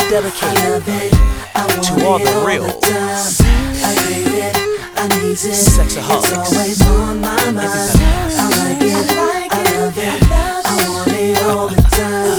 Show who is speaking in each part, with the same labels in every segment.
Speaker 1: dedicated to all the real sexaholics.
Speaker 2: I like it, I love it, I want it all the time.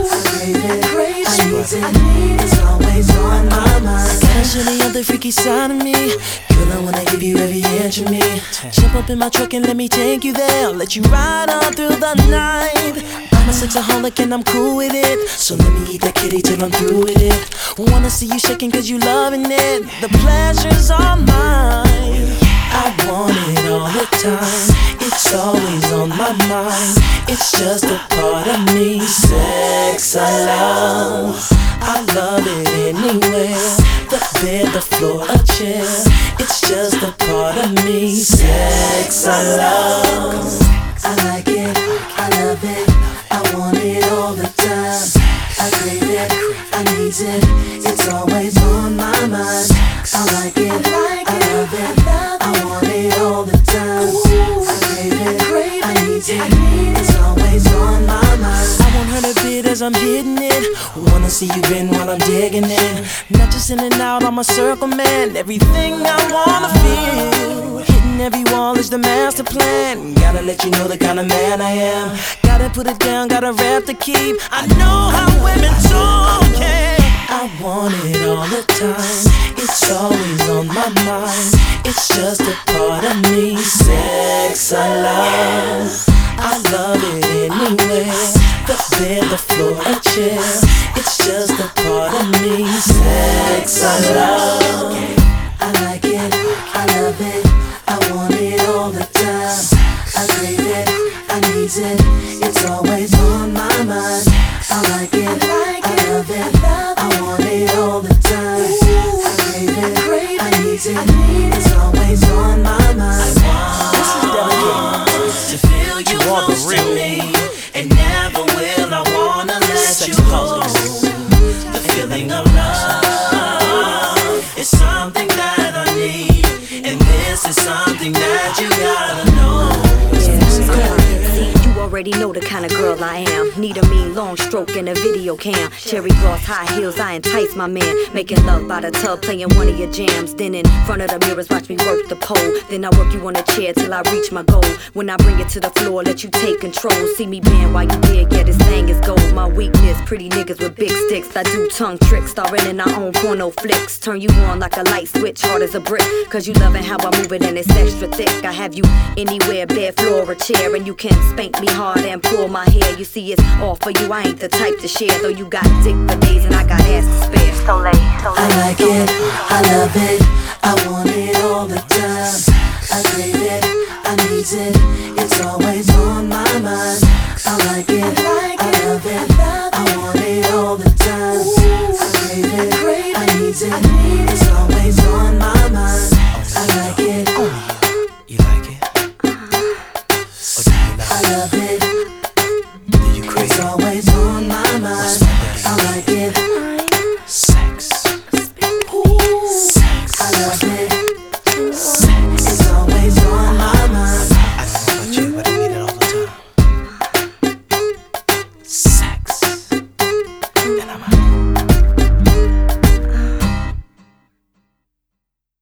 Speaker 2: I need it, it's always on my mind.
Speaker 3: Gotta show the other freaky side of me. Girl, I wanna give you every inch of me. Jump up in my truck and let me take you there. I'll let you ride on through the night. I'm a sexaholic and I'm cool with it, so let me eat that kitty till I'm through with it. Wanna see you shaking cause you loving it. The pleasure's all mine. I want it all the time. It's always on my mind. It's just a part of me. Sex I love, I love it anywhere. The bed, the floor, a chair. It's just a part of me. Sex I love,
Speaker 2: I like it, I love it, I want it all the time. I crave it, I need it, it's always on my mind. I like it, I love it, I want it all the time. I crave it, I need it, it's always on my mind.
Speaker 3: I want her to bid as I'm hitting it. Wanna see you bend while I'm digging in. Not just in and out, I'm a circle man. Everything I wanna feel. Hitting every wall is the master plan. Gotta let you know the kind of man I am. Gotta put it down, got a rep to keep. I know how women talk, yeah. I want it all the time. It's always on my mind. It's just a part of me. Sex I love, I love it anywhere. The bed, the floor, a chair. It's just a part of me. Sex I love,
Speaker 2: I like it, I love it, I want it all the time. I crave it, I need it, it's always on my mind. I like it, I love it, I want it all the time. I crave it, I need it, it's always on my mind.
Speaker 3: this is dedicated to feel you
Speaker 1: to all the
Speaker 3: close
Speaker 1: real
Speaker 3: to me. And never will I wanna let you go. The feeling of love is something that I need, and this is something that you gotta know.
Speaker 4: You already know the kind of girl I am. Need a mean long stroke and a video cam. Cherry gloss, high heels, I entice my man. Making love by the tub, playing one of your jams. Then in front of the mirrors, watch me work the pole. Then I work you on a chair till I reach my goal. When I bring it to the floor, let you take control. See me bend while you dig, yeah, this thing is gold. My weakness, pretty niggas with big sticks. I do tongue tricks, starring in our own porno flicks. Turn you on like a light switch, hard as a brick. Cause you loving how I move it and it's extra thick. I have you anywhere, bed, floor, or chair. And you can spank me hard and pull my hair. You see it's all for you, I ain't the type to share. Though you got dick for days and I got ass to spare. So late,
Speaker 2: I like it, I love it, I want it all the time. I crave it, I need it, it's always on my mind. I like it,